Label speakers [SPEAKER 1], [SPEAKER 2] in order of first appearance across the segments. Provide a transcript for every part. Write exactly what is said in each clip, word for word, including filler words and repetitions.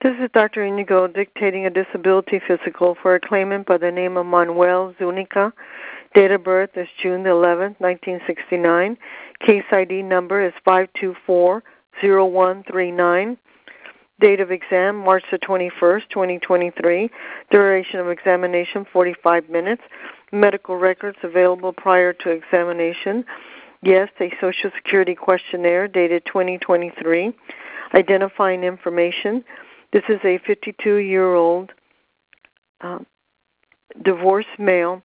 [SPEAKER 1] This is Doctor Inigo dictating a disability physical for a claimant by the name of Manuel Zuniga. Date of birth is June the eleventh, nineteen sixty-nine. Case I D number is five two four zero one three nine. Date of exam, March the twenty-first, twenty twenty-three. Duration of examination, forty-five minutes. Medical records available prior to examination. Yes, a Social Security questionnaire dated twenty twenty-three. Identifying information. This is a fifty-two-year-old uh, divorced male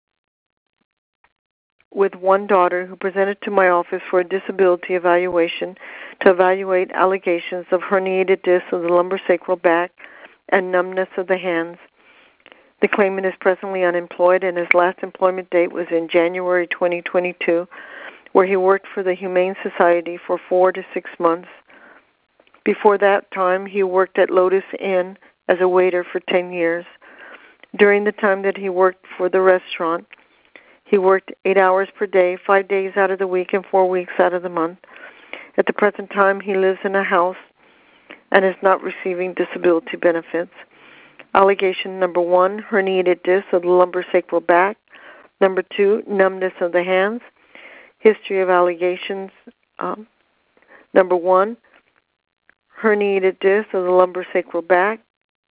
[SPEAKER 1] with one daughter who presented to my office for a disability evaluation to evaluate allegations of herniated disc of the lumbosacral back and numbness of the hands. The claimant is presently unemployed, and his last employment date was in January twenty twenty-two, where he worked for the Humane Society for four to six months. Before that time, he worked at Lotus Inn as a waiter for ten years. During the time that he worked for the restaurant, he worked eight hours per day, five days out of the week, and four weeks out of the month. At the present time, he lives in a house and is not receiving disability benefits. Allegation number one, herniated disc of the lumbosacral back. Number two, numbness of the hands. History of allegations. Um, number one, herniated disc of the lumbosacral back.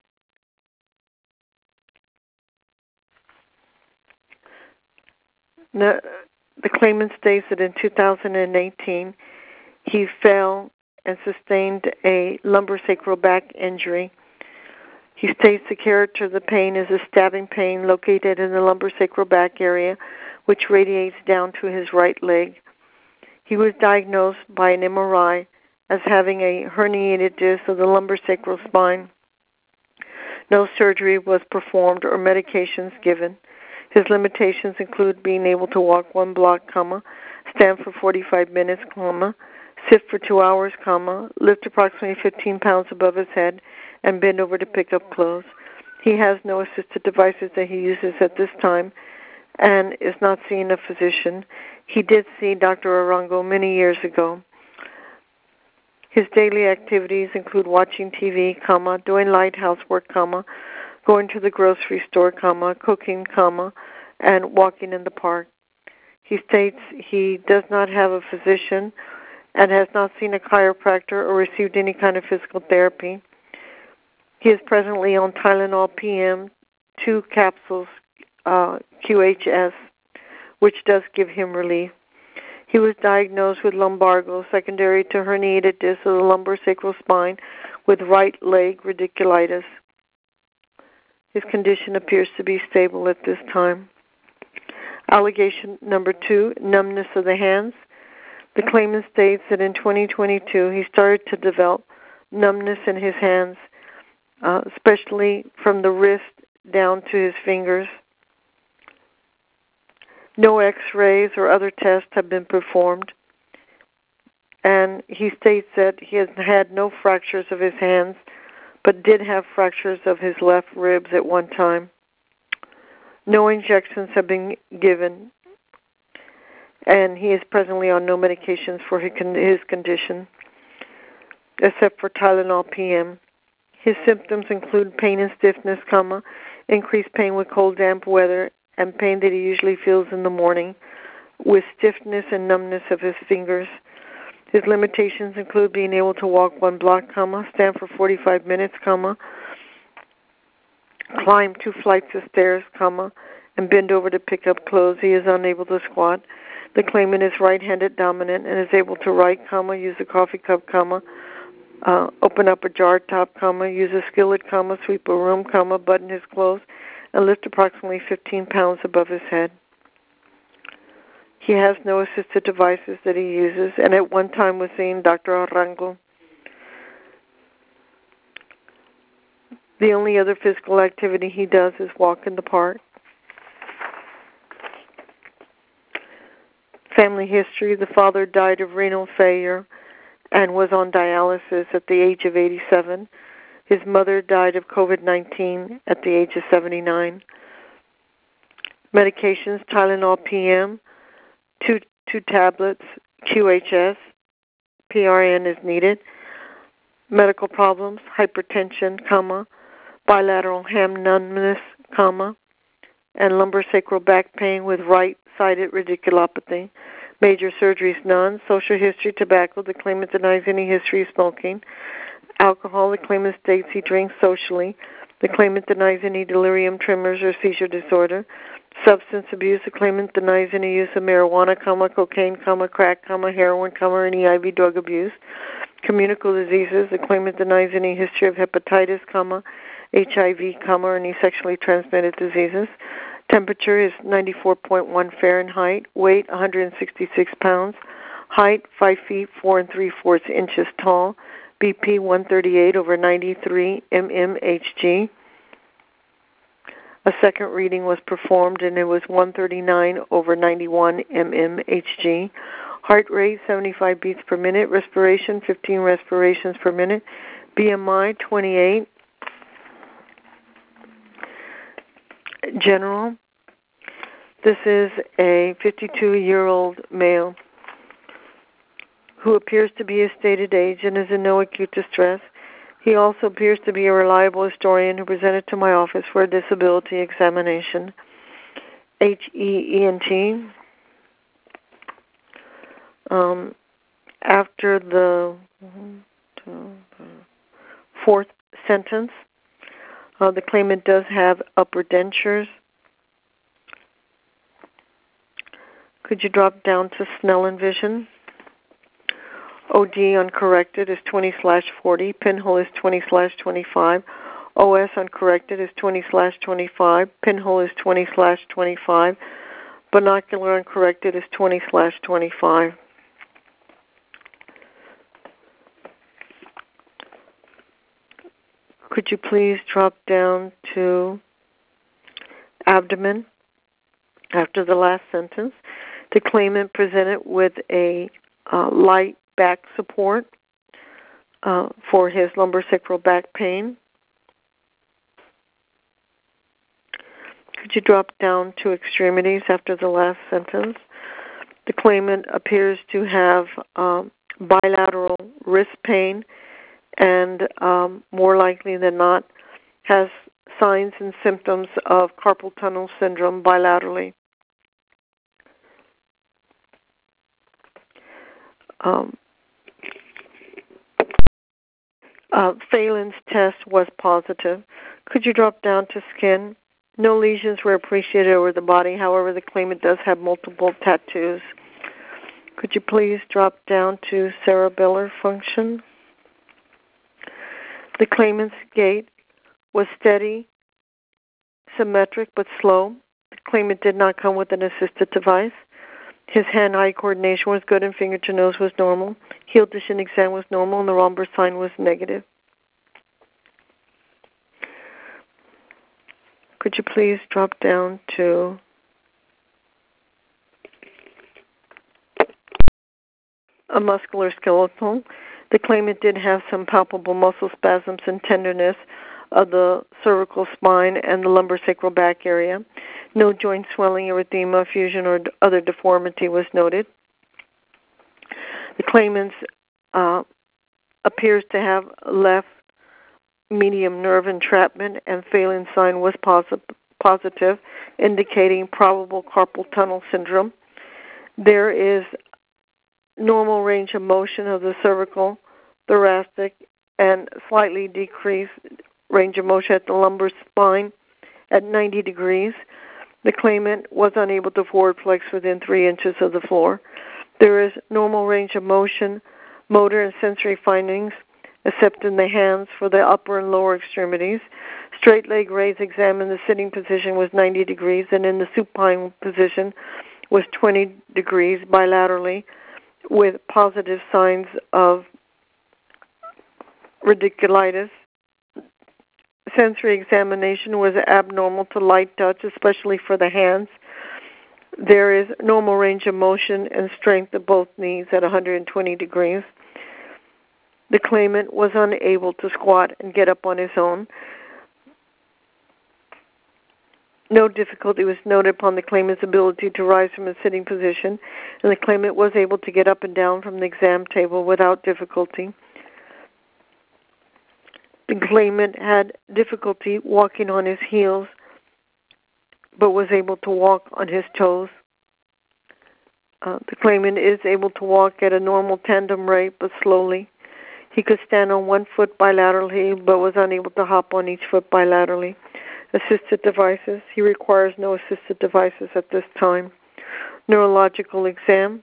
[SPEAKER 1] The, the claimant states that in two thousand eighteen, he fell and sustained a lumbosacral back injury. He states the character of the pain is a stabbing pain located in the lumbosacral back area, which radiates down to his right leg. He was diagnosed by an M R I as having a herniated disc of the lumbosacral spine. No surgery was performed or medications given. His limitations include being able to walk one block, comma, stand for forty-five minutes, comma, sit for two hours, comma, lift approximately fifteen pounds above his head, and bend over to pick up clothes. He has no assisted devices that he uses at this time and is not seeing a physician. He did see Doctor Arango many years ago. His daily activities include watching T V, comma, doing light housework, comma, going to the grocery store, comma, cooking, comma, and walking in the park. He states he does not have a physician and has not seen a chiropractor or received any kind of physical therapy. He is presently on Tylenol P M, two capsules, uh, Q H S, which does give him relief. He was diagnosed with lumbago, secondary to herniated disc of the lumbosacral spine with right leg radiculitis. His condition appears to be stable at this time. Allegation number two, numbness of the hands. The claimant states that in twenty twenty-two he started to develop numbness in his hands, uh, especially from the wrist down to his fingers. No x-rays or other tests have been performed. And he states that he has had no fractures of his hands, but did have fractures of his left ribs at one time. No injections have been given, and he is presently on no medications for his condition, except for Tylenol P M. His symptoms include pain and stiffness, comma, increased pain with cold, damp weather, and pain that he usually feels in the morning, with stiffness and numbness of his fingers. His limitations include being able to walk one block, comma, stand for forty-five minutes, comma, climb two flights of stairs, comma, and bend over to pick up clothes. He is unable to squat. The claimant is right-handed dominant and is able to write, comma, use a coffee cup, comma, uh, open up a jar top, comma, use a skillet, comma, sweep a room, comma, button his clothes, and lift approximately fifteen pounds above his head. He has no assisted devices that he uses, and at one time was seeing Doctor Arango. The only other physical activity he does is walk in the park. Family history: the father died of renal failure and was on dialysis at the age of eighty-seven. His mother died of COVID nineteen at the age of seventy-nine. Medications: Tylenol P M, two, two tablets, Q H S, P R N is needed. medical problems, hypertension, comma, bilateral ham numbness, comma, and lumbosacral back pain with right-sided radiculopathy. Major surgeries, none. Social history, tobacco. The claimant denies any history of smoking. Alcohol, the claimant states he drinks socially. The claimant denies any delirium, tremors, or seizure disorder. Substance abuse, the claimant denies any use of marijuana, comma, cocaine, comma, crack, comma, heroin, comma, or any I V drug abuse. Communicable diseases, the claimant denies any history of hepatitis, comma, H I V, comma, or any sexually transmitted diseases. Temperature is ninety-four point one Fahrenheit. Weight, one hundred sixty-six pounds. Height, five feet, four and three-fourths inches tall. B P, one thirty-eight over ninety-three millimeters Hg. A second reading was performed, and it was one thirty-nine over ninety-one millimeters Hg. Heart rate, seventy-five beats per minute. Respiration, fifteen respirations per minute. B M I, twenty-eight. General. This is a fifty-two-year-old male who appears to be his stated age and is in no acute distress. He also appears to be a reliable historian who presented to my office for a disability examination. H E E N T. Um, after the fourth sentence, uh, the claimant does have upper dentures. Could you drop down to Snellen vision? O D uncorrected is twenty slash forty. Pinhole is twenty slash twenty-five. O S uncorrected is twenty slash twenty-five. Pinhole is twenty slash twenty-five. Binocular uncorrected is twenty slash twenty-five. Could you please drop down to abdomen after the last sentence? The claimant presented with a uh, light back support uh, for his lumbosacral back pain. Could you drop down to extremities after the last sentence? The claimant appears to have um, bilateral wrist pain and um, more likely than not has signs and symptoms of carpal tunnel syndrome bilaterally. Um, uh, Phelan's test was positive. Could you drop down to skin? No lesions were appreciated over the body. However, the claimant does have multiple tattoos. Could you please drop down to cerebellar function? The claimant's gait was steady, symmetric, but slow. The claimant did not come with an assisted device. His hand-eye coordination was good and finger-to-nose was normal. Heel to shin exam was normal and the Romberg sign was negative. Could you please drop down to a muscular skeletal? The claimant did have some palpable muscle spasms and tenderness of the cervical spine and the lumbosacral back area. No joint swelling, erythema, fusion, or other deformity was noted. The claimant uh, appears to have left medium nerve entrapment, and Phelan's sign was posi- positive, indicating probable carpal tunnel syndrome. There is normal range of motion of the cervical, thoracic, and slightly decreased range of motion at the lumbar spine at ninety degrees. The claimant was unable to forward flex within three inches of the floor. There is normal range of motion, motor and sensory findings, except in the hands for the upper and lower extremities. Straight leg raise examined, the sitting position was ninety degrees, and in the supine position was twenty degrees bilaterally, with positive signs of radiculitis. Sensory examination was abnormal to light touch, especially for the hands. There is normal range of motion and strength of both knees at one hundred twenty degrees. The claimant was unable to squat and get up on his own. No difficulty was noted upon the claimant's ability to rise from a sitting position, and the claimant was able to get up and down from the exam table without difficulty. The claimant had difficulty walking on his heels, but was able to walk on his toes. Uh, the claimant is able to walk at a normal tandem rate, but slowly. He could stand on one foot bilaterally, but was unable to hop on each foot bilaterally. Assisted devices. He requires no assisted devices at this time. Neurological exam.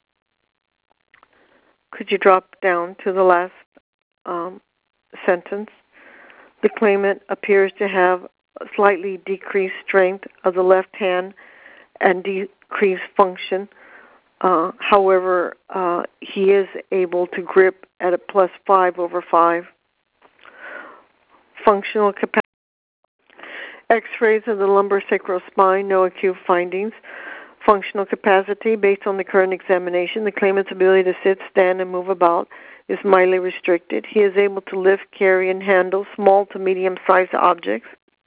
[SPEAKER 1] Could you drop down to the last um, sentence? The claimant appears to have a slightly decreased strength of the left hand and decreased function. Uh, however, uh, he is able to grip at a plus five over five. Functional capacity. X-rays of the lumbosacral spine, no acute findings. Functional capacity, based on the current examination, the claimant's ability to sit, stand, and move about is mildly restricted. He is able to lift, carry, and handle small to medium-sized objects.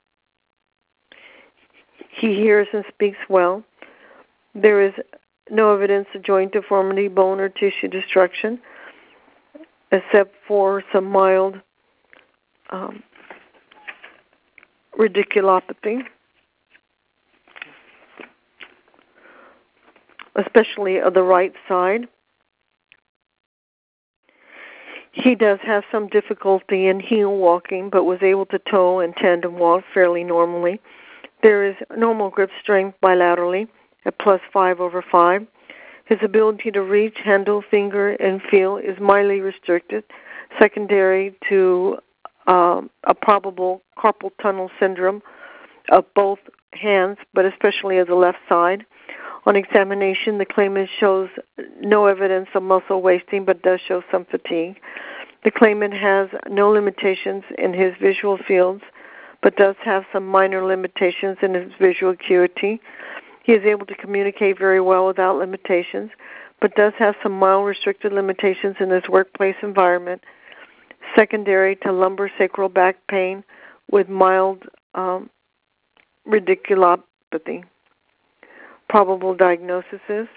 [SPEAKER 1] He hears and speaks well. There is no evidence of joint deformity, bone, or tissue destruction, except for some mild um, radiculopathy, especially of the right side. He does have some difficulty in heel walking, but was able to toe and tandem walk fairly normally. There is normal grip strength bilaterally at plus five over five. His ability to reach, handle, finger, and feel is mildly restricted, secondary to um, a probable carpal tunnel syndrome of both hands, but especially of the left side. On examination, the claimant shows no evidence of muscle wasting, but does show some fatigue. The claimant has no limitations in his visual fields, but does have some minor limitations in his visual acuity. He is able to communicate very well without limitations, but does have some mild restricted limitations in his workplace environment, secondary to lumbosacral back pain with mild um, radiculopathy. Probable diagnosis is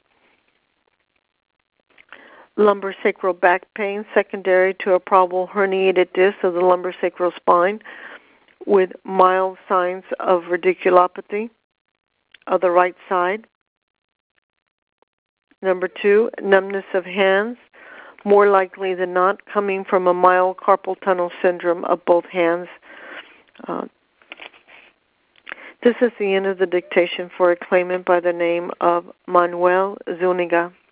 [SPEAKER 1] lumbosacral back pain secondary to a probable herniated disc of the lumbosacral spine with mild signs of radiculopathy of the right side. Number two, numbness of hands, more likely than not coming from a mild carpal tunnel syndrome of both hands. Uh, this is the end of the dictation for a claimant by the name of Manuel Zuniga.